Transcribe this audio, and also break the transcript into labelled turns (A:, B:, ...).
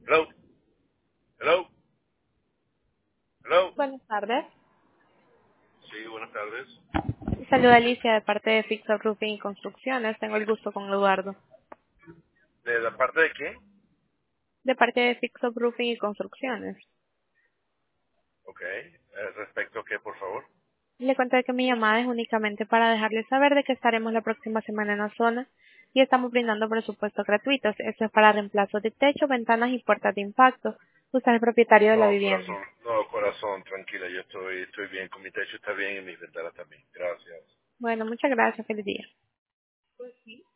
A: Hello, hello, hello.
B: Buenas tardes.
A: Sí, buenas tardes.
B: Saluda Alicia de parte de Fixo Roofing y Construcciones. Tengo el gusto con Eduardo.
A: ¿De la parte de quién?
B: De parte de Fixo Roofing y Construcciones.
A: Ok. ¿Respecto a qué, por favor?
B: Le cuento que mi llamada es únicamente para dejarle saber de que estaremos la próxima semana en la zona y estamos brindando presupuestos gratuitos. Esto es para reemplazos de techo, ventanas y puertas de impacto. Usted es el propietario de la
A: No,
B: vivienda.
A: corazón. No, corazón, tranquila. Yo estoy bien. Con mi techo está bien y mis ventanas también. Gracias.
B: Bueno, muchas gracias. Feliz día.